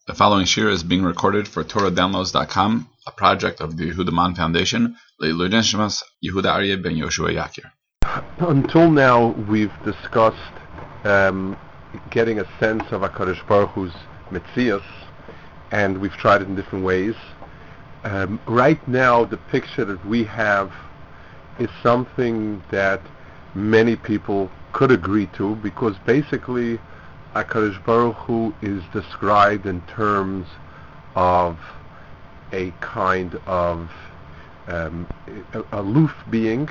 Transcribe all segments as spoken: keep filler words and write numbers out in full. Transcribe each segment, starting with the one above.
The following shir is being recorded for Torah Downloads dot com, a project of the Yehuda Man Foundation, Leilui Neshmas Yehuda Aryeh ben Yoshua Yakir. Until now, we've discussed um, getting a sense of HaKadosh Baruch Hu's Metzias, and we've tried it in different ways. Um, right now, the picture that we have is something that many people could agree to, because basically HaKadosh Baruch Hu is described in terms of a kind of um, aloof being,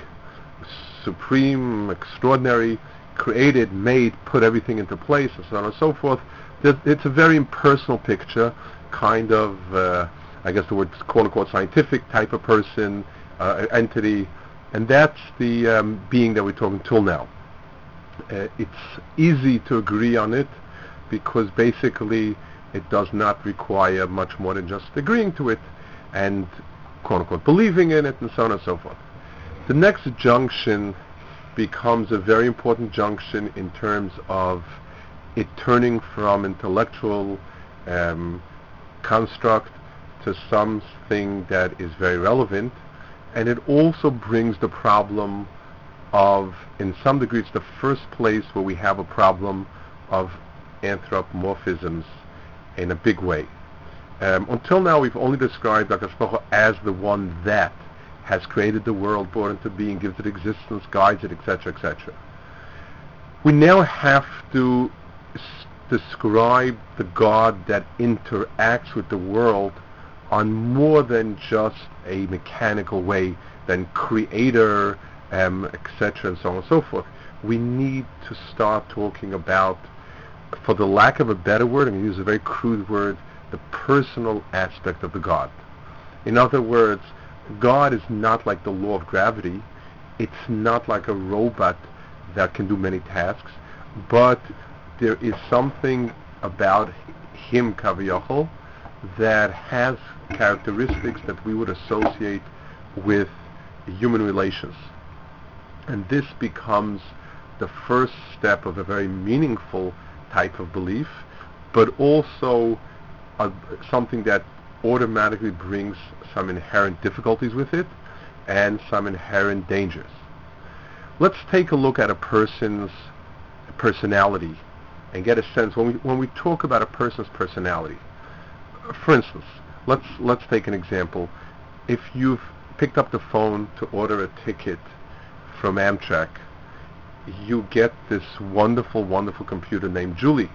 supreme, extraordinary, created, made, put everything into place, and so on and so forth. It's a very impersonal picture, kind of, uh, I guess the word quote-unquote scientific type of person, uh, entity, and that's the um, being that we're talking till now. Uh, it's easy to agree on it because basically it does not require much more than just agreeing to it and quote-unquote believing in it and so on and so forth. The next junction becomes a very important junction in terms of it turning from intellectual um, construct to something that is very relevant, and it also brings the problem of, in some degree, it's the first place where we have a problem of anthropomorphisms in a big way. Um, until now, we've only described HaKadosh Baruch Hu as the one that has created the world, brought into being, gives it existence, guides it, et cetera, et cetera. We now have to s- describe the God that interacts with the world on more than just a mechanical way, than creator, um, et cetera, and so on and so forth. We need to start talking about, for the lack of a better word, I'm going to use a very crude word, the personal aspect of the God. In other words, God is not like the law of gravity. It's not like a robot that can do many tasks, but there is something about him, Kaviyachol, that has characteristics that we would associate with human relations. And this becomes the first step of a very meaningful type of belief, but also uh, something that automatically brings some inherent difficulties with it and some inherent dangers. Let's take a look at a person's personality and get a sense when we when we talk about a person's personality. For instance, let's let's take an example. If you've picked up the phone to order a ticket from Amtrak, you get this wonderful, wonderful computer named Julie.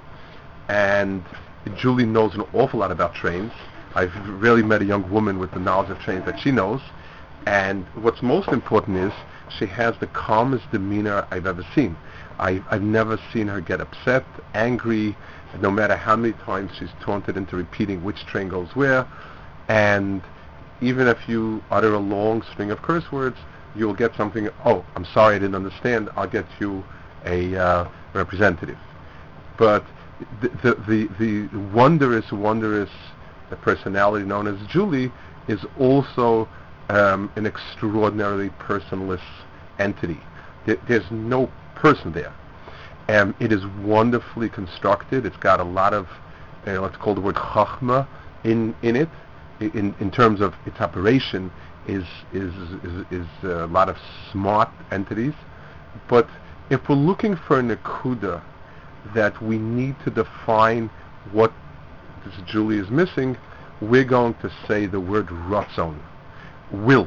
And Julie knows an awful lot about trains. I've rarely met a young woman with the knowledge of trains that she knows. And what's most important is she has the calmest demeanor I've ever seen. I, I've never seen her get upset, angry, no matter how many times she's taunted into repeating which train goes where. And even if you utter a long string of curse words, you'll get something, oh, I'm sorry, I didn't understand, I'll get you a uh, representative. But the, the, the, the wondrous, wondrous personality known as Julie is also um, an extraordinarily personless entity. There, there's no person there. And it is wonderfully constructed. It's got a lot of, uh, let's call the word chachma in, in it, in, in terms of its operation. Is is is, is a lot of smart entities, but if we're looking for a nekuda that we need to define what this Julie is missing, we're going to say the word ratzon, will.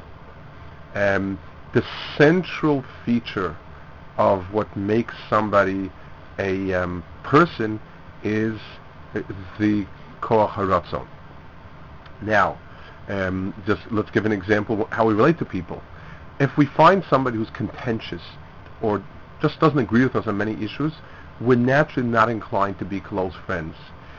Um, the central feature of what makes somebody a um, person is the koach haratzon. Now, Um, just let's give an example of how we relate to people. If we find somebody who's contentious or just doesn't agree with us on many issues, we're naturally not inclined to be close friends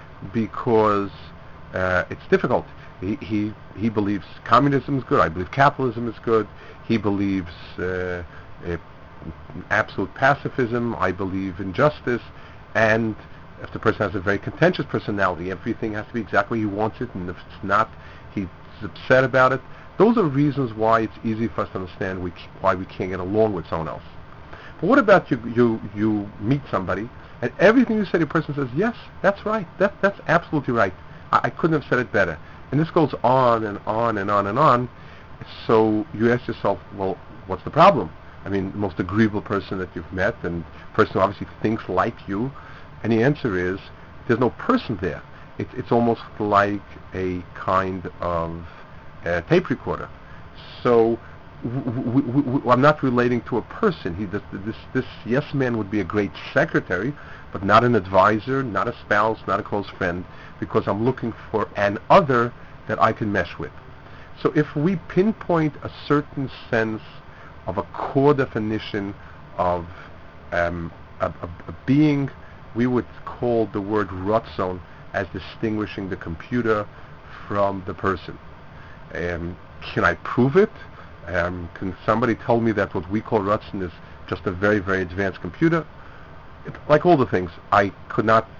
because uh, it's difficult. He, he he believes communism is good. I believe capitalism is good. He believes uh, uh, absolute pacifism. I believe in justice. And if the person has a very contentious personality, everything has to be exactly he wants it, and if it's not, he upset about it. Those are reasons why it's easy for us to understand we, why we can't get along with someone else. But what about you you you meet somebody and everything you say to the person says, yes, that's right, that that's absolutely right. I, I couldn't have said it better. And this goes on and on and on and on. So you ask yourself, well, what's the problem? I mean, the most agreeable person that you've met, and person who obviously thinks like you. And the answer is, there's no person there. It, it's almost like a kind of uh, tape recorder. So w- w- w- I'm not relating to a person. He, this, this, this yes man would be a great secretary, but not an advisor, not a spouse, not a close friend, because I'm looking for an other that I can mesh with. So if we pinpoint a certain sense of a core definition of um, a, a, a being, we would call the word Ratzon as distinguishing the computer from the person. Um, can I prove it? Um, can somebody tell me that what we call Ratzon is just a very, very advanced computer? It, like all the things, I could not,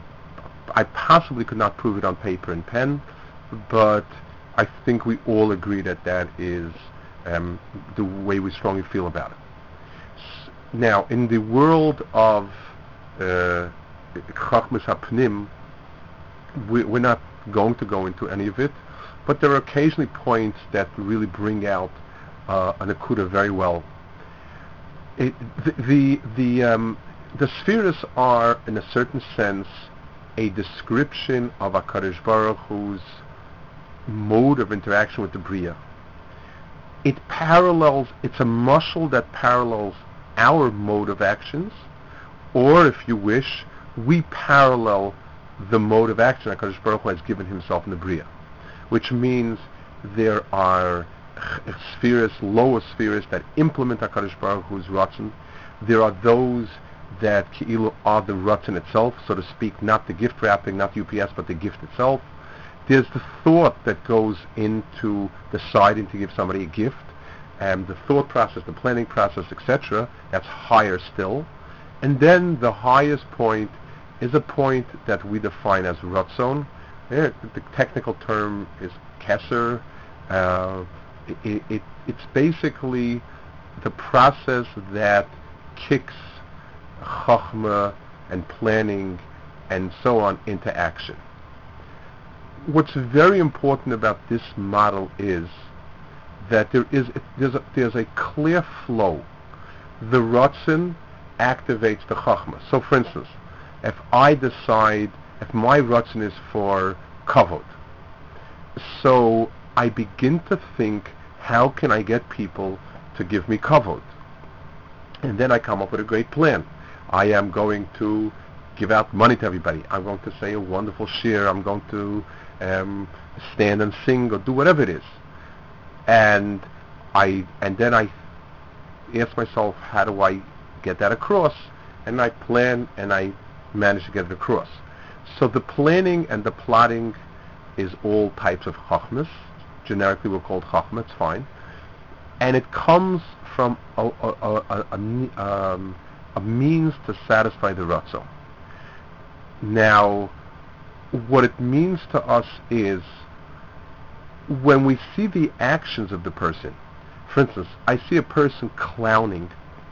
I possibly could not prove it on paper and pen, but I think we all agree that that is um, the way we strongly feel about it. S- now, in the world of uh, Chachmas HaPnim, we, we're not going to go into any of it, but there are occasionally points that really bring out uh, an Akuda very well. It, the the the, um, the spheres are, in a certain sense, a description of HaKadosh Baruch Hu's mode of interaction with the Bria. It parallels, it's a muscle that parallels our mode of actions, or if you wish, we parallel the mode of action HaKadosh Baruch Hu has given himself in the Bria, which means there are spheres, lower spheres that implement HaKadosh Baruch Hu's Ratzon. There are those that Ki'ilu are the Ratzon itself, so to speak, not the gift wrapping, not U P S, but the gift itself. There's the thought that goes into deciding to give somebody a gift, and the thought process, the planning process, et cetera. That's higher still. And then the highest point is a point that we define as Ratzon. Yeah, the technical term is Keser. Uh, it, it, it's basically the process that kicks Chachma and planning and so on into action. What's very important about this model is that there is there's a, there's a clear flow. The Ratzon activates the Chachma. So, for instance, if I decide, if my Ratzon is for kavod, so I begin to think, how can I get people to give me kavod? And then I come up with a great plan. I am going to give out money to everybody. I'm going to say a wonderful shir. I'm going to um, stand and sing or do whatever it is. And I and then I ask myself, how do I get that across? And I plan and I manage to get it across. So the planning and the plotting is all types of chachmas. Generically, we're called chachma. It's fine, and it comes from a, a, a, a, a, um, a means to satisfy the ratzon. Now, what it means to us is when we see the actions of the person. For instance, I see a person clowning.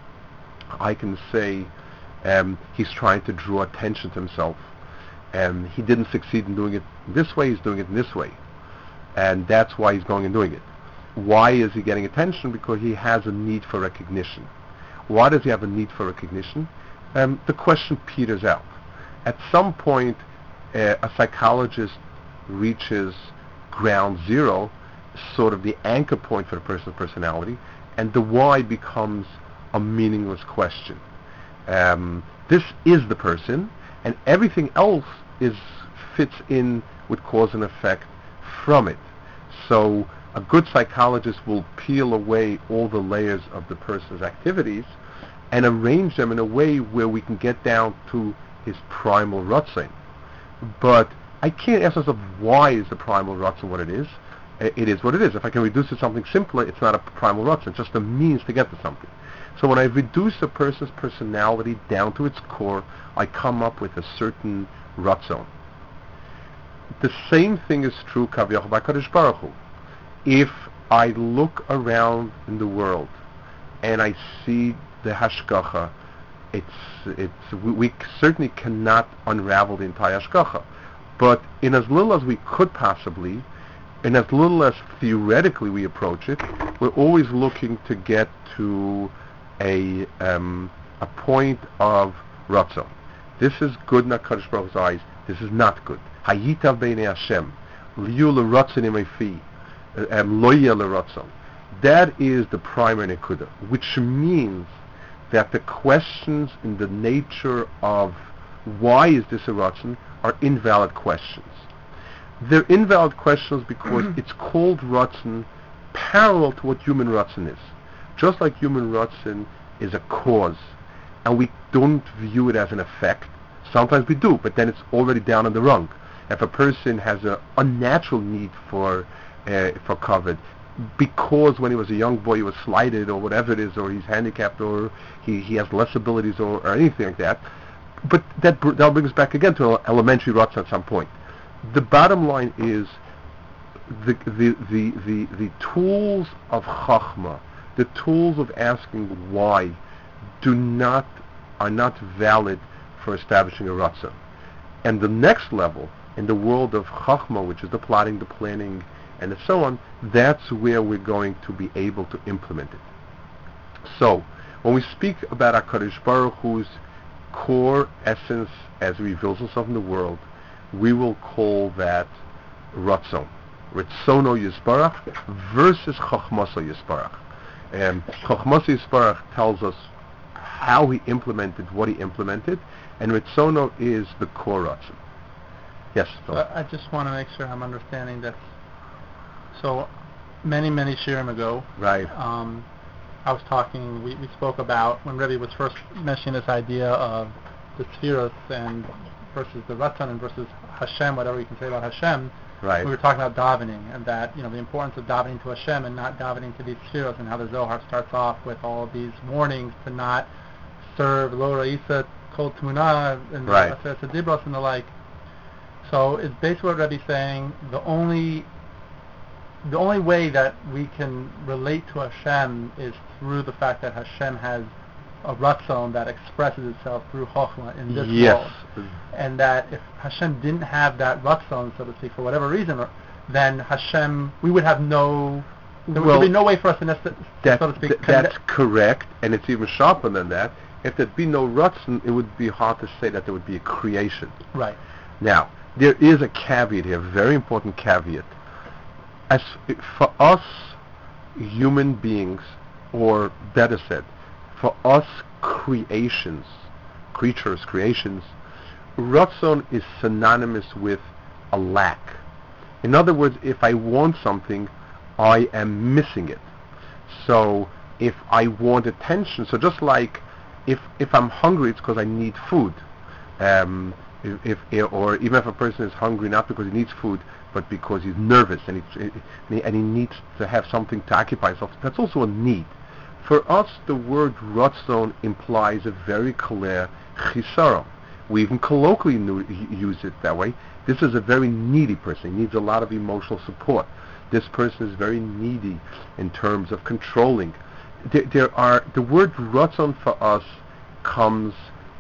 I can say um, he's trying to draw attention to himself. And he didn't succeed in doing it this way, he's doing it in this way. And that's why he's going and doing it. Why is he getting attention? Because he has a need for recognition. Why does he have a need for recognition? Um, the question peters out. At some point, uh, a psychologist reaches ground zero, sort of the anchor point for the person's personality, and the why becomes a meaningless question. Um, this is the person, and everything else is fits in with cause and effect from it. So a good psychologist will peel away all the layers of the person's activities and arrange them in a way where we can get down to his primal Ratzon. But I can't ask myself, why is the primal Ratzon what it is? It is what it is. If I can reduce it to something simpler, it's not a primal Ratzon, it's just a means to get to something. So when I reduce a person's personality down to its core, I come up with a certain Ratzon. The same thing is true Kaviyach by Kadosh Baruch Hu. If I look around in the world and I see the hashgacha, it's it's we, we certainly cannot unravel the entire hashgacha. But in as little as we could possibly, and as little as theoretically we approach it, we're always looking to get to a um, a point of ratzon. This is good in HaKadosh Baruch Hu's eyes. This is not good. Hayitav b'nei Hashem, liyu l'ratzon imayfi, loya l'ratzon. That is the primary nekuda, which means that the questions in the nature of why is this a ratzon are invalid questions. They're invalid questions because it's called ratzon parallel to what human ratzon is. Just like human ratzon is a cause, and we don't view it as an effect. Sometimes we do, but then it's already down on the rung. If a person has an unnatural need for uh, for kavod, because when he was a young boy he was slighted or whatever it is, or he's handicapped, or he, he has less abilities, or, or anything like that. But that br- that brings us back again to an elementary ratzon at some point. The bottom line is the the the the, the tools of chachma, the tools of asking why, do not are not valid for establishing a ratzon. And the next level in the world of chachma, which is the plotting, the planning, and so on, that's where we're going to be able to implement it. So when we speak about HaKadosh Baruch Hu's core essence as he reveals himself in the world, we will call that ratzon. Ritzono Yisbarach versus Chochmaso Yisbarach. And Chochmaso Yisbarach tells us how he implemented what he implemented, and Ritzono is the core ratzon. Yes, Phil. Uh, I just want to make sure I'm understanding this. So, many, many shiurim ago, right. um, I was talking, we, we spoke about, when Rebbe was first mentioning this idea of the Sfiros and versus the Ratzon and versus Hashem, whatever you can say about Hashem, right. We were talking about davening, and that, you know, the importance of davening to Hashem and not davening to these Sfiros, and how the Zohar starts off with all of these warnings to not serve Lo Ra'isa Kol Tmuna and right. the Dibros and the like. So it's basically what Rebbe's saying, the only the only way that we can relate to Hashem is through the fact that Hashem has a ratzon that expresses itself through Chochmah in this yes. world. And that if Hashem didn't have that ratzon, so to speak, for whatever reason, then Hashem, we would have no, there well, would be no way for us to, nest- that, so to speak. Th- that's correct, and it's even sharper than that. If there'd be no ratzon, it would be hard to say that there would be a creation. Right. Now, there is a caveat here, a very important caveat. As for us human beings, or better said, for us creations, creatures, creations, ratzon is synonymous with a lack. In other words, if I want something, I am missing it. So if I want attention, so just like if if I'm hungry, it's because I need food. Um, If, if or even if a person is hungry not because he needs food, but because he's nervous and he, and he needs to have something to occupy himself, that's also a need. For us, the word ratzon implies a very clear chisaron. We even colloquially use it that way. This is a very needy person. He needs a lot of emotional support. This person is very needy in terms of controlling. There, there are the word ratzon for us comes.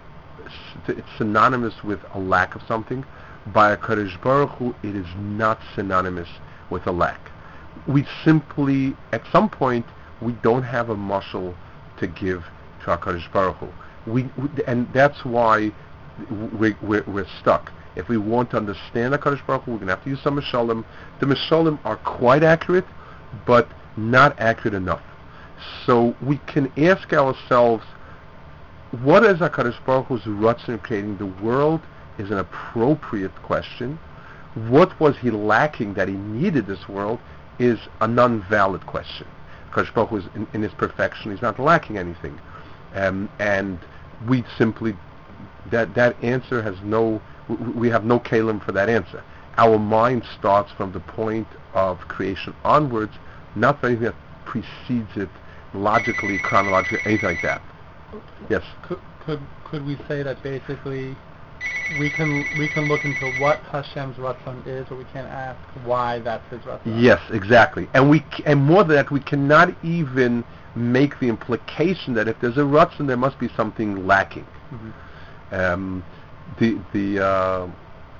It's synonymous with a lack of something. By HaKadosh Baruch Hu, it is not synonymous with a lack. We simply, at some point, we don't have a muscle to give to HaKadosh Baruch Hu. We, we, and that's why we, we're, we're stuck. If we want to understand HaKadosh Baruch Hu, we're going to have to use some Mishalim. The Mishalim are quite accurate, but not accurate enough. So we can ask ourselves, what is HaKadosh Baruch Hu's ratzon in creating the world is an appropriate question. What was he lacking that he needed this world is a non-valid question. HaKadosh Baruch Hu is in, in his perfection, he's not lacking anything. Um, and we simply, that that answer has no, we have no kalim for that answer. Our mind starts from the point of creation onwards, not for anything that precedes it logically, chronologically, anything like that. Yes. Could, could could we say that basically we can we can look into what Hashem's ratzon is, but we can't ask why that's his ratzon? Yes, exactly. And we c- and more than that, we cannot even make the implication that if there's a ratzon, there must be something lacking. Mm-hmm. Um, the the uh,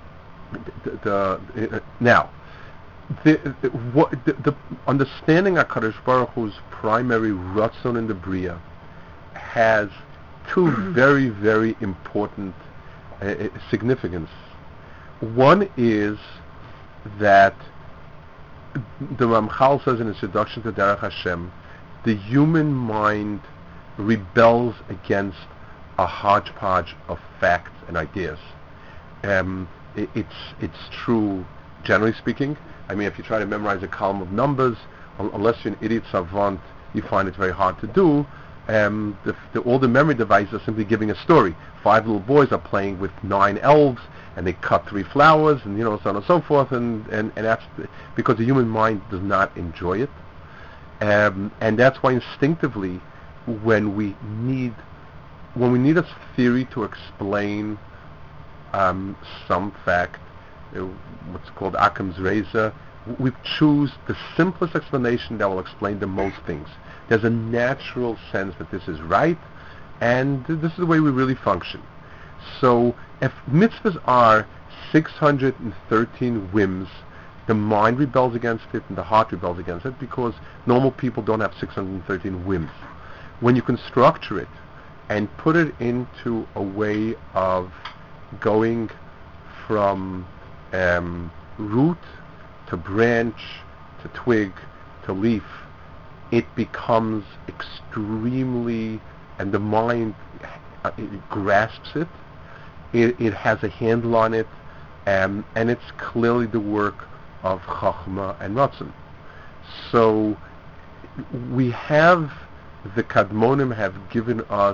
the, the uh, now the, the, what, the, the understanding HaKadosh Baruch Hu's primary ratzon in the Bria has two very, very important uh, significance. One is that the Ramchal says in his introduction to Derech Hashem, the human mind rebels against a hodgepodge of facts and ideas. Um, it, it's it's true, generally speaking. I mean, if you try to memorize a column of numbers, un- unless you're an idiot savant, you find it very hard to do. Um, the, the, all the memory devices are simply giving a story. Five little boys are playing with nine elves, and they cut three flowers, and you know, so on and so forth, and, and, and that's the, because the human mind does not enjoy it. Um, and that's why instinctively, when we need when we need a theory to explain um, some fact, uh, what's called Occam's razor, we choose the simplest explanation that will explain the most things. There's a natural sense that this is right, and this is the way we really function. So if mitzvahs are six hundred thirteen whims, the mind rebels against it and the heart rebels against it, because normal people don't have six hundred thirteen whims. When you can structure it and put it into a way of going from um, root to branch to twig to leaf, it becomes extremely, and the mind uh, it grasps it, it, it has a handle on it, um, and it's clearly the work of Chachma and Ratzon. So we have, the Kadmonim have given us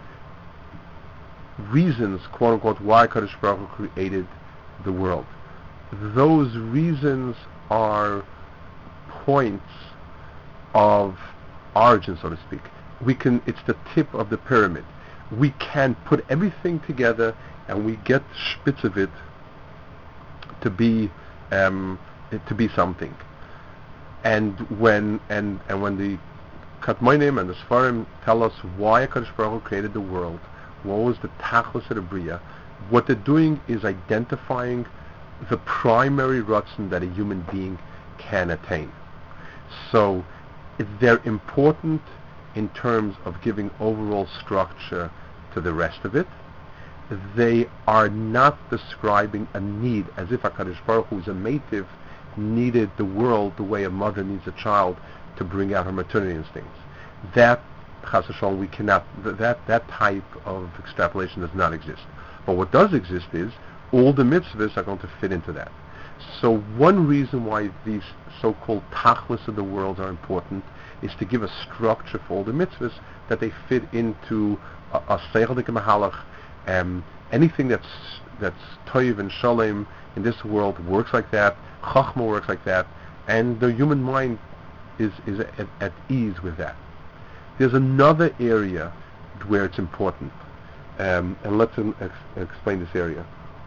reasons, quote unquote, why Kadosh Baruch Hu created the world. Those reasons are points of origin, so to speak. We can, it's the tip of the pyramid. We can put everything together and we get spitz of it to be um, to be something. And when and and when the Katmonim and the Sfarim tell us why HaKadosh Baruch Hu created the world, what was the tachlis of the Bria, what they're doing is identifying the primary ratzon that a human being can attain. So they're important in terms of giving overall structure to the rest of it. They are not describing a need, as if HaKadosh Baruch Hu is a mative, needed the world the way a mother needs a child to bring out her maternity instincts. That, Chas v'Shalom, we cannot, that, that type of extrapolation does not exist. But what does exist is, all the mitzvahs are going to fit into that. So one reason why these so-called tachlis of the world are important is to give a structure for all the mitzvahs, that they fit into a seichel mahalach. Um, anything that's that's toiv and shalom in this world works like that. Chachma works like that, and the human mind is is at, at ease with that. There's another area where it's important, um, and let's um, ex- explain this area.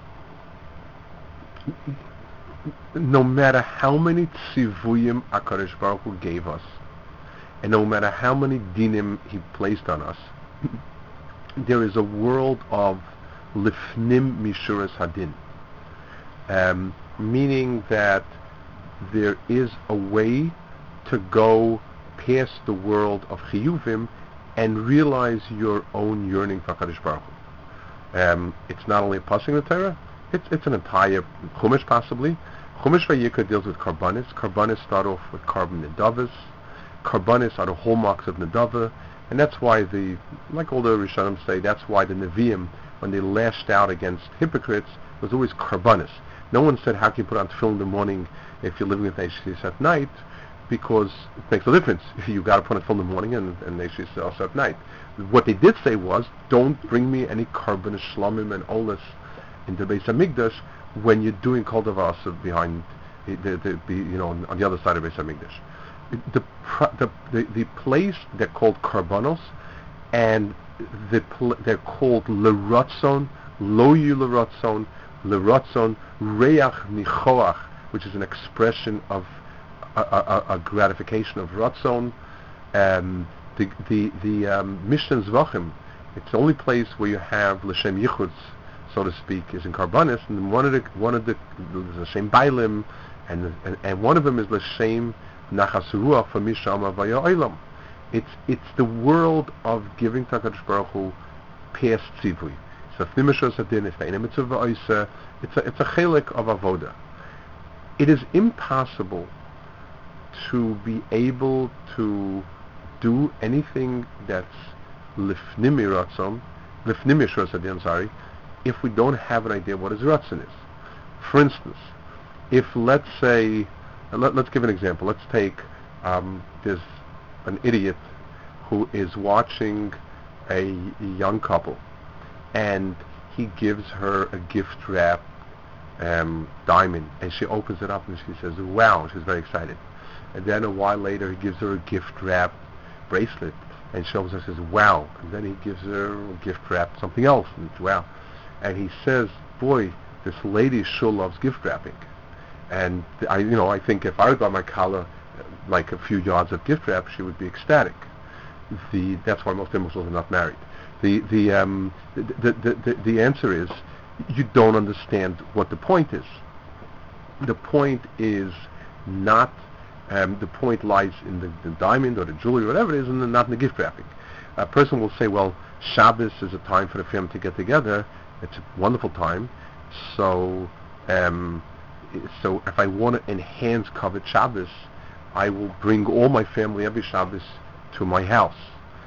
No matter how many tzivuyim HaKadosh Baruch Hu gave us, and no matter how many dinim He placed on us, there is a world of lifnim mishuras hadin, um, meaning that there is a way to go past the world of chiyuvim and realize your own yearning for HaKadosh Baruch Hu. Um, it's not only a passing the Torah, it's it's an entire chumash possibly. Chumash Vayikra deals with karbanis. Karbanis start off with carbon nedavas. Karbanis are the hallmarks of nedava, and that's why the, like all the Rishonim say, that's why the Nevi'im, when they lashed out against hypocrites, was always karbanis. No one said, how can you put on tefillin in the morning if you're living with Neishis at night, because it makes a difference. You got to put on tefillin in the morning and, and Neishis also at night. What they did say was, don't bring me any karbanis, shlamim, and olas into Beis Hamikdash when you're doing kol davar behind, the, the, the, you know, on the other side of Beis Hamikdash. The, the the the place they're called karbanos, and the pl- they're called leratzon, loyu leratzon, leratzon, reach nichoach, which is an expression of a, a, a gratification of ratzon. Um, the the the um, Mishnah Zvachim, it's the only place where you have l'shem yichutz so to speak, is in Karbanis, and one of the one of the L'Shem Bailim, and, and and one of them is L'Shem Nachas Ruach for Mishama Vaya Olam. It's it's the world of giving to HaKadosh Baruch Hu past tzivui. So Fnimishos Adin, it's the Mitzvah Oisa. It's a it's a chelik of avoda. It is impossible to be able to do anything that's lifnimi ratzon, lifnimi shos adin, I'm sorry, if we don't have an idea what his ratzon is. For instance, if let's say, let, let's give an example. Let's take um, there's an idiot who is watching a, a young couple, and he gives her a gift wrap um, diamond, and she opens it up and she says, "Wow!" She's very excited. And then a while later, he gives her a gift wrap bracelet, and she opens it and says, "Wow!" And then he gives her a gift wrap something else, and it's wow. And he says, "Boy, this lady sure loves gift wrapping." And I, you know, I think if I got my collar like a few yards of gift wrap, she would be ecstatic. The that's why most Muslims are not married. The the um the the, the, the the answer is you don't understand what the point is. The point is not um, the point lies in the, the diamond or the jewelry or whatever it is, and not in the gift wrapping. A person will say, well, Shabbos is a time for the family to get together. It's a wonderful time. So um, so if I want to enhance Kavod Shabbos, I will bring all my family every Shabbos to my house.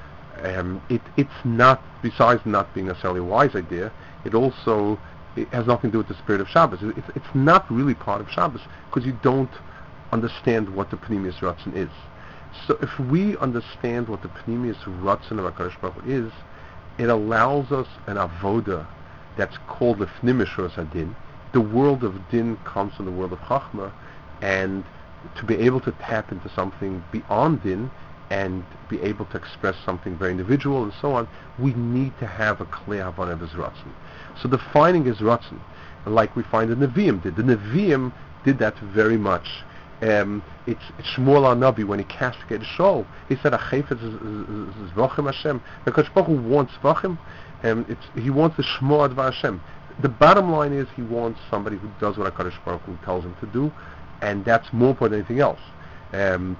Um, it, it's not, besides not being necessarily a wise idea, it also it has nothing to do with the spirit of Shabbos. It, it's, it's not really part of Shabbos because you don't understand what the Pnimius Ratzon is. So if we understand what the Pnimius Ratzon of HaKadosh Baruch Hu is, it allows us an avoda that's called the Fnimishros Adin. The world of Din comes from the world of Chachma, and to be able to tap into something beyond Din and be able to express something very individual and so on, we need to have a clear Havana of his Ratzon. So defining his Ratzon, like we find the Nevi'im did. The Nevi'im did that very much. Um, it's, it's Shmuel HaNavi, when he castigated Shaul, he said, "Achayfetz is Vachim Hashem." Because Baruch Hu wants Vachim, um, it's, he wants the Shmuel Advar Hashem. The bottom line is he wants somebody who does what HaKadosh Baruch Hu tells him to do, and that's more important than anything else. Um,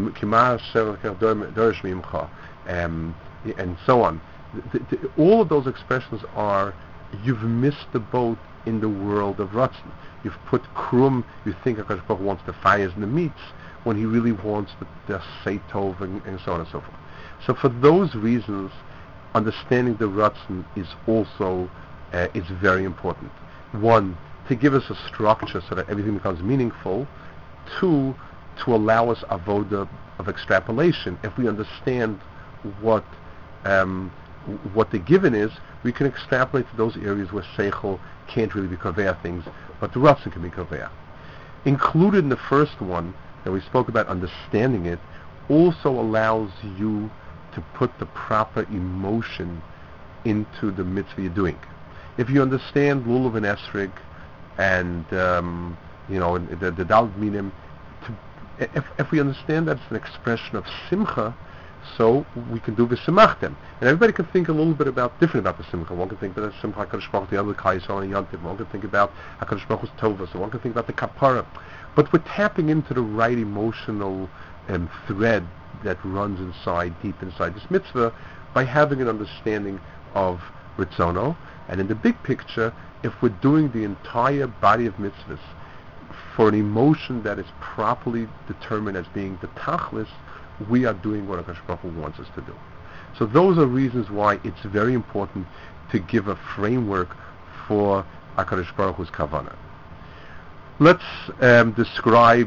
um, and so on. The, the, all of those expressions are, you've missed the boat in the world of Ratzon. You've put krum, you think HaKadosh Baruch Hu wants the fires and the meats, when he really wants the, the seitov and, and so on and so forth. So for those reasons, understanding the Ratzon is also uh, is very important. One, to give us a structure so that everything becomes meaningful. Two, to allow us avoda of extrapolation. If we understand what um, what the given is, we can extrapolate to those areas where seichel can't really be kaveya things, but the Ratzon can be kaveya. Included in the first one that we spoke about, understanding it, also allows you to put the proper emotion into the mitzvah you're doing. If you understand lulav and esrig, and um, you know the the daled minim, if if we understand that it's an expression of simcha, so we can do v'simachtem. And everybody can think a little bit about different about the simcha. One can think about the simcha HaKadosh Baruch Hu, the other Kaisel and Yantiv. One can think about HaKadosh Baruch Hu's Tova. So one can think about the kapara. But we're tapping into the right emotional um, thread that runs inside, deep inside this mitzvah, by having an understanding of Ritzono. And in the big picture, if we're doing the entire body of mitzvahs for an emotion that is properly determined as being the tachlis, we are doing what HaKadosh Baruch Hu wants us to do. So those are reasons why it's very important to give a framework for HaKadosh Baruch Hu's kavanah. Let's um, describe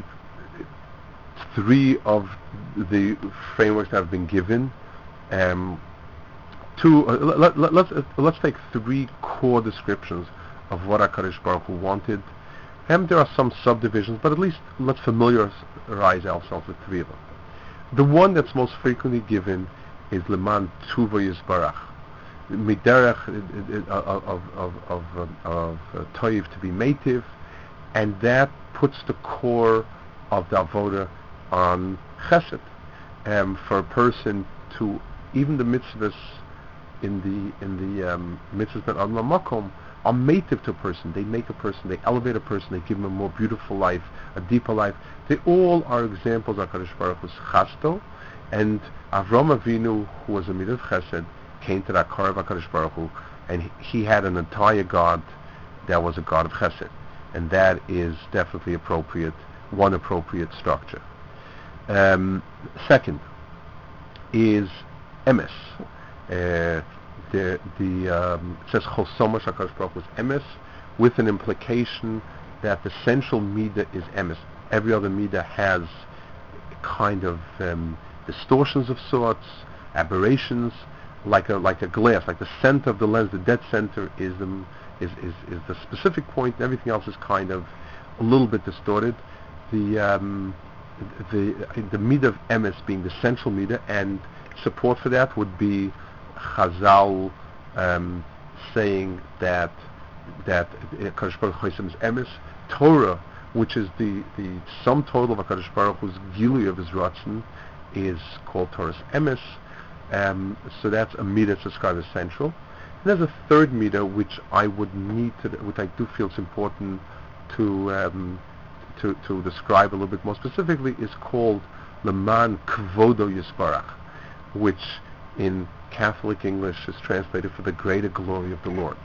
three of the frameworks that have been given. Um, two, uh, let, let, let's uh, let's take three core descriptions of what HaKadosh Baruch Hu wanted. And there are some subdivisions, but at least let's familiarize ourselves with three of them. The one that's most frequently given is Leman Tuva Yisbarach, Miderech of of of of, of uh, Toiv to be native, and that puts the core of the avoda on Chesed, um, for a person to, even the mitzvahs in the in the um, mitzvahs ben Adma Makom are mative to a person. They make a person, they elevate a person, they give him a more beautiful life, a deeper life. They all are examples of HaKadosh Baruch Hu's chasto, and Avram Avinu, who was a midah chesed, came to that car of HaKadosh Baruch Hu, and he, he had an entire God that was a God of chesed, and that is definitely appropriate, one appropriate structure. Um, second is emes. Uh, the the um, it says Chosomash HaKadosh Baruch Hu is emes, with an implication that the central midah is emes. Every other midah has kind of um, distortions of sorts, aberrations, like a like a glass, like the center of the lens, the dead center is the is, is, is the specific point, and everything else is kind of a little bit distorted. The um, the the midah of emes being the central midah, and support for that would be Chazal um, saying that that HaKadosh Baruch Hu is emes. Torah, which is the, the sum total of HaKadosh Baruch Hu's gilui of his ratzon, is called Torah's emes. Um, so that's a midah that's described as central. And there's a third midah which I would need to, which I do feel is important to um, to to describe a little bit more specifically, is called Leman Kvodo Yisbarach, which in Catholic English is translated for the greater glory of the Lord.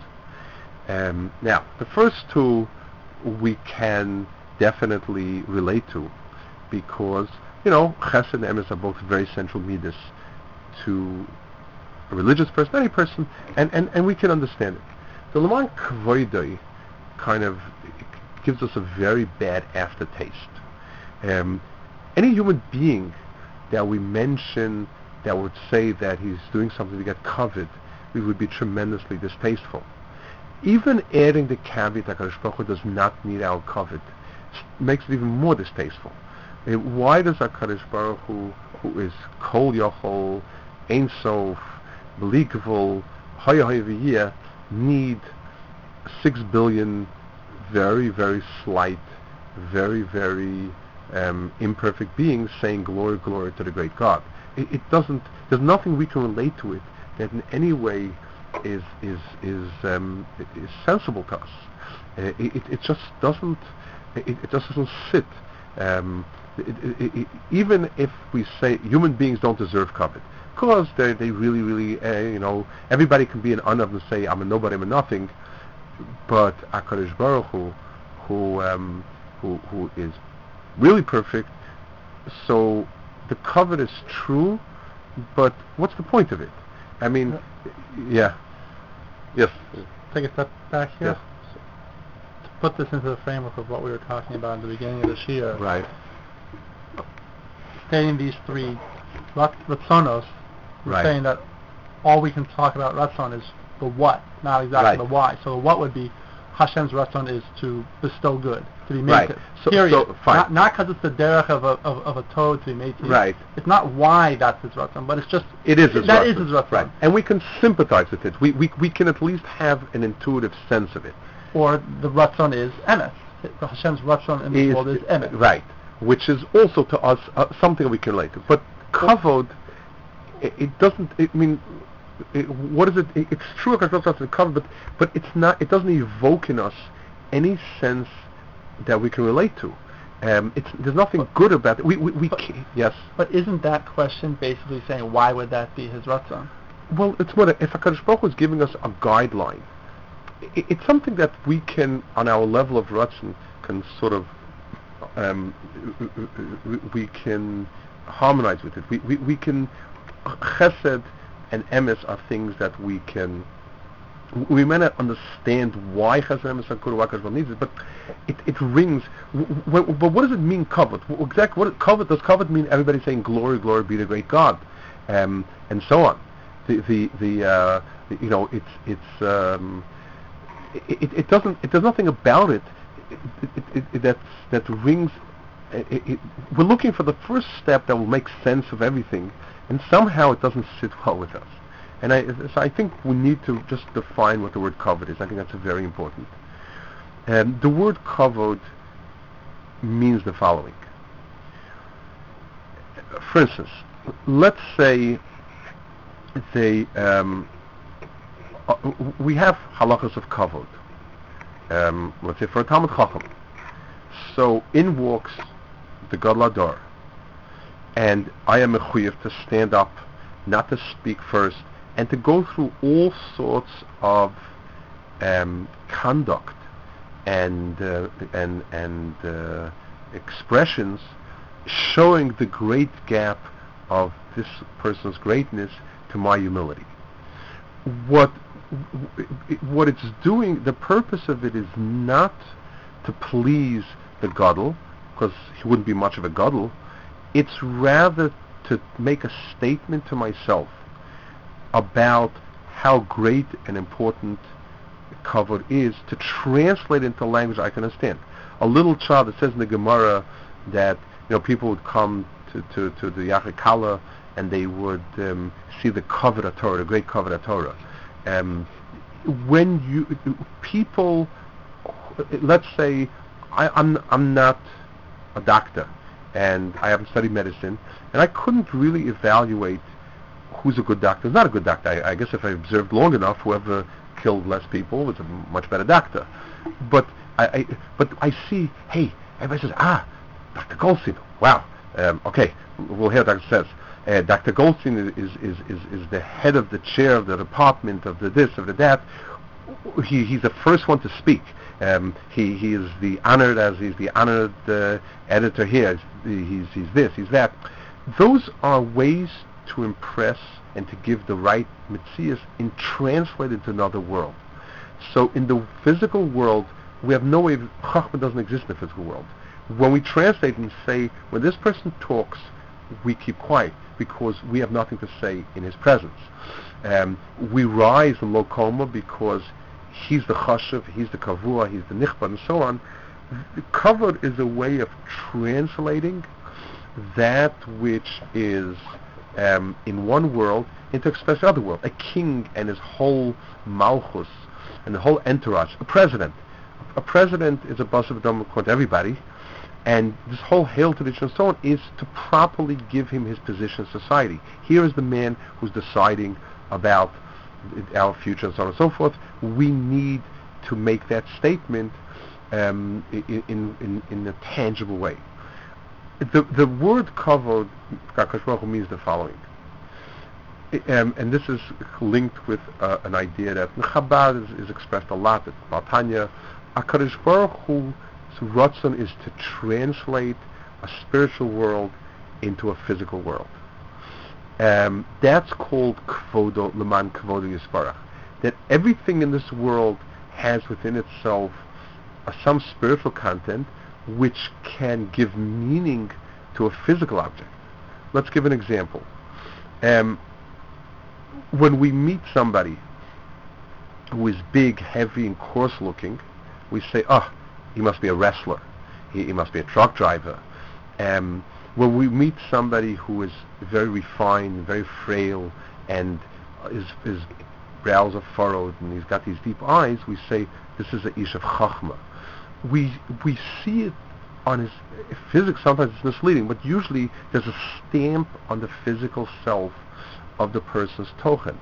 Um, now, the first two we can definitely relate to, because, you know, Chesed and Emes are both very central midas to a religious person, any person, and, and, and we can understand it. The Leman Kvoidoi kind of gives us a very bad aftertaste. Um, any human being that we mention that would say that he's doing something to get covered, we would be tremendously distasteful. Even adding the caveat that HaKadosh Baruch Hu does not need our covet makes it even more distasteful. Uh, why does HaKadosh Baruch Hu, who is Kol Yochol, Ein Sof, Bli Gvul, Haya Haya V'yeh, need six billion very, very slight, very, very um, imperfect beings saying glory, glory to the great God? It, it doesn't. There's nothing we can relate to it that in any way is is is um, is sensible to us. Uh, it, it, it just doesn't. It, it just doesn't sit. Um, it, it, it, even if we say human beings don't deserve covet, because they they really really uh, you know, everybody can be an anav and say I'm a nobody, I'm a nothing, but HaKadosh Baruch Hu, who um, who who is really perfect, so the covet is true, but what's the point of it? I mean, yeah. Yes. Take a step back here. Yes. To put this into the framework of what we were talking about in the beginning of the Shir. Right. Stating these three rat- ratzonos, Right. saying that all we can talk about ratzon is the what, not exactly Right. the why. So the what would be Hashem's ratzon is to bestow good, to be made. Right. So, period. so fine. Not because it's the derech of a of, of a Torah to be made. To Right. It's not why that's his ratzon, but it's just It is his that ratzon. is his ratzon. Right. And we can sympathize with it. We, we we can at least have an intuitive sense of it. Or the ratzon is emes. Hashem's ratzon in this Is- world is emes. Right. Which is also to us uh, something we can relate to. But kavod, it, it doesn't. I mean, it, what is it? it it's true because it's kavod, but but it's not. It doesn't evoke in us any sense that we can relate to. Um, it's there's nothing But- good about it. We we, we but- ca- yes. But isn't that question basically saying why would that be his ratzon? Well, it's more. If HaKadosh Baruch Hu is giving us a guideline, it, it's something that we can, on our level of ratzon, can sort of um, we can harmonize with it. We we, we can chesed and emes are things that we can. We may not understand why chesed and emes are good, why HaKadosh Baruch Hu needs it, but it, it rings. W- w- but what does it mean, covet? W- Exactly. What covet does covet mean? Everybody saying glory, glory be to great God, um, and so on. The the the uh, you know it's it's um, it, it, it doesn't it there's nothing about it, it, it, it, it that that rings. It, it, we're looking for the first step that will make sense of everything, and somehow it doesn't sit well with us. And I so I think we need to just define what the word kavod is. I think that's very important. Um, the word kavod means the following. For instance, let's say they um, uh, we have halachas of kavod. um, let's say for a Talmud Chacham. So in walks the Gadol Hador, and I am mechuyev to stand up, not to speak first, and to go through all sorts of um, conduct and uh, and and uh, expressions showing the great gap of this person's greatness to my humility. What what it's doing, the purpose of it is not to please the Gadol, because he wouldn't be much of a Gadol. It's rather to make a statement to myself about how great and important kavod is, to translate into language I can understand. A little child, it says in the Gemara that you know people would come to, to, to the Yachikala and they would um, see the kavod HaTorah, the great kavod HaTorah. Um, when you people, let's say I, I'm I'm not a doctor and I haven't studied medicine, and I couldn't really evaluate who's a good doctor, who's not a good doctor. I, I guess if I observed long enough, whoever killed less people was a much better doctor. But I, I but I see, hey, everybody says, ah, Doctor Goldstein, wow, um, okay, we'll hear what Doctor says. Uh, Doctor Goldstein is, is, is, is the head of the chair of the department of the this, of the that. He, he's the first one to speak. Um, he, he is the honored, as he's the honored uh, editor here. He's, he's this, he's that. Those are ways to impress and to give the right mitzias and translate it to another world. So in the physical world, we have no way, Chachma doesn't exist in the physical world. When we translate and say, when this person talks, we keep quiet because we have nothing to say in his presence. Um, we rise in Lo Koma because he's the chashuv, he's the kavua, he's the nichbad, and so on. The kavod is a way of translating that which is um, in one world into express the other world. A king and his whole malchus and the whole entourage. A president. A president is a boss of Adam according to everybody, and this whole hail tradition and so on is to properly give him his position in society. Here is the man who's deciding about our future and so on and so forth. We need to make that statement um, in, in, in a tangible way. The, the word kavod, Hakadosh Baruch Hu, means the following. Um, and this is linked with uh, an idea that in Chabad is, is expressed a lot at Matanya. Hakadosh Baruch Hu's ratzon is to translate a spiritual world into a physical world. Um, that's called kvodo, leman kvodo yisparach. That everything in this world has within itself uh, some spiritual content which can give meaning to a physical object. Let's give an example. Um, when we meet somebody who is big, heavy, and coarse-looking, we say, oh, he must be a wrestler. He, he must be a truck driver. Um, when we meet somebody who is very refined, very frail, and his, his brows are furrowed, and he's got these deep eyes, we say, this is a ish of chachma. We we see it on his physics. Sometimes it's misleading, but usually there's a stamp on the physical self of the person's tochen.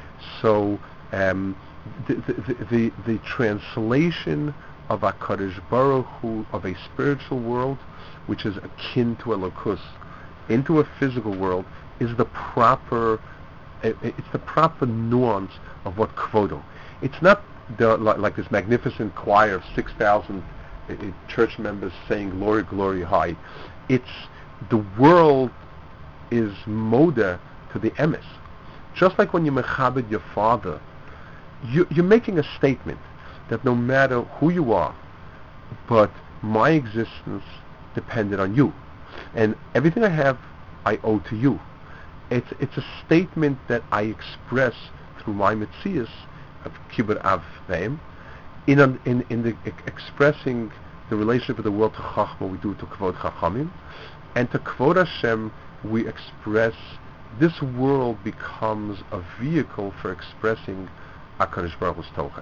So um, the, the, the, the translation of HaKadosh Baruch Hu, of a spiritual world, which is akin to a lokus, into a physical world, is the proper, uh, it's the proper nuance of what kvodo. It's not the, like, like this magnificent choir of six thousand uh, church members saying glory, glory, high. It's the world is moda to the emes. Just like when you mechabed your father, you, you're making a statement that no matter who you are, but my existence depended on you, and everything I have, I owe to you. It's it's a statement that I express through my metzias of kibbur av ve'em, in an, in in the e- expressing the relationship of the world to chachma, we do to kvod chachamim, and to kvod Hashem we express. This world becomes a vehicle for expressing HaKadosh Baruch Hu's tochen.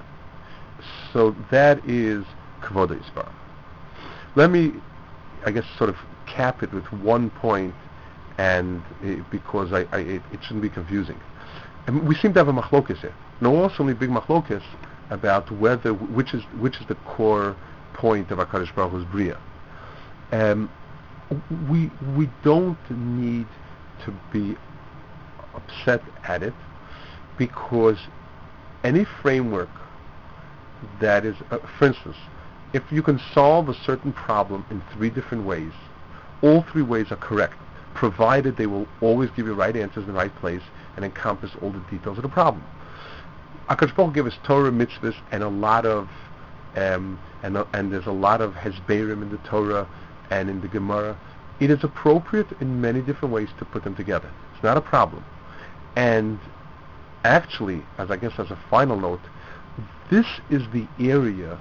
So that is Kvod Yisparach. Let me, I guess, sort of cap it with one point, and uh, because I, I, it, it shouldn't be confusing. And we seem to have a machlokes here. No, also only big machlokes, about whether which is which is the core point of HaKadosh Baruch Hu's Bria. Um, we we don't need to be upset at it, because any framework that is, uh, for instance, if you can solve a certain problem in three different ways, all three ways are correct, provided they will always give you right answers in the right place and encompass all the details of the problem. HaKadosh Baruch Hu gave us Torah, mitzvahs, and a lot of, um, and, uh, and there's a lot of hesberim in the Torah and in the Gemara. It is appropriate in many different ways to put them together. It's not a problem. And actually, as I guess as a final note, this is the area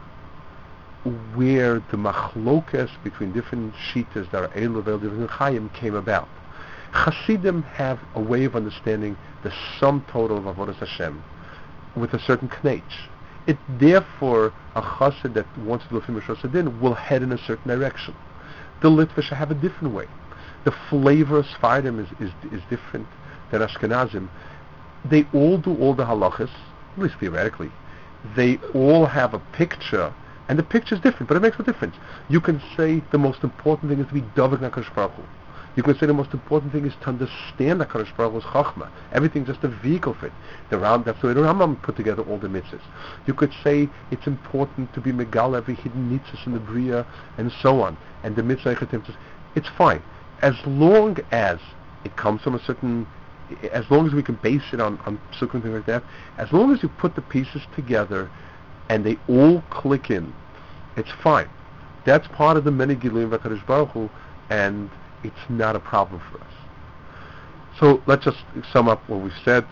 where the machlokas between different shitas that are Eilu Ve'el Divin Chayim came about. Hasidim have a way of understanding the sum total of Avodas Hashem with a certain knech. It therefore, a chassid that wants to do a Film Rosh will head in a certain direction. The Litvish have a different way. The flavor of Sfardim is, is, is different than Ashkenazim. They all do all the halachas, at least theoretically. They all have a picture, and the picture is different, but it makes no difference. You can say the most important thing is to be Dovek HaKadosh Baruch Hu. You can say the most important thing is to understand HaKadosh Baruch Hu's Chachma. Everything's just a vehicle for it. The Ram, that's the way the Rambam put together all the mitzvahs. You could say it's important to be Megal every hidden mitzvahs in the Bria, and so on. And the mitzvah, it's fine. As long as it comes from a certain, as long as we can base it on, on certain things like that, as long as you put the pieces together and they all click in, it's fine. That's part of the many Giluim v'Kadosh Baruch Hu, and it's not a problem for us. So let's just sum up what we've said.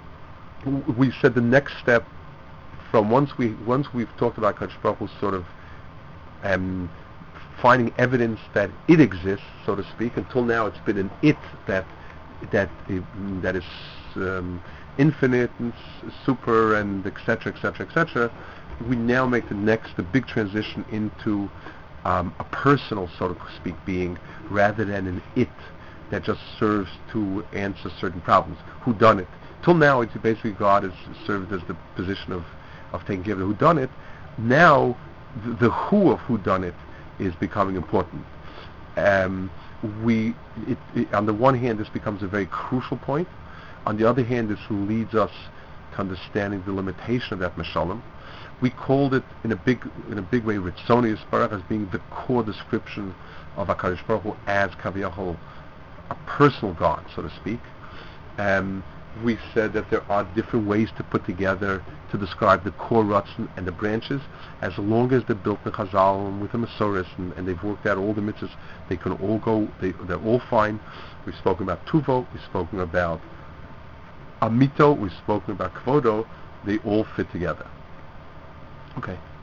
We said the next step from once we once we've talked about Kadosh Baruch Hu sort of um, finding evidence that it exists, so to speak. Until now, it's been an it that that that is um, infinite and s- super and et cetera, et cetera, et cetera. We now make the next, the big transition into um, a personal, so to speak, being, rather than an it that just serves to answer certain problems. Who done it? Till now, it's basically God has served as the position of, of taking care of the who done it. Now, the, the who of who done it is becoming important. Um, we, it, it, on the one hand, this becomes a very crucial point. On the other hand, this leads us to understanding the limitation of that Meshalem. We called it in a big, in a big way, Ritzoni Yisparach, as being the core description of HaKadosh Baruch Hu as Kaviyachol, a personal God, so to speak. Um, we said that there are different ways to put together to describe the core Ratzon and the branches. As long as they're built in Chazal and with the Masoris and, and they've worked out all the mitzvahs, they can all go, they, they're all fine. We've spoken about Tuvo, we've spoken about Amito, we've spoken about Kvodo. They all fit together. Okay.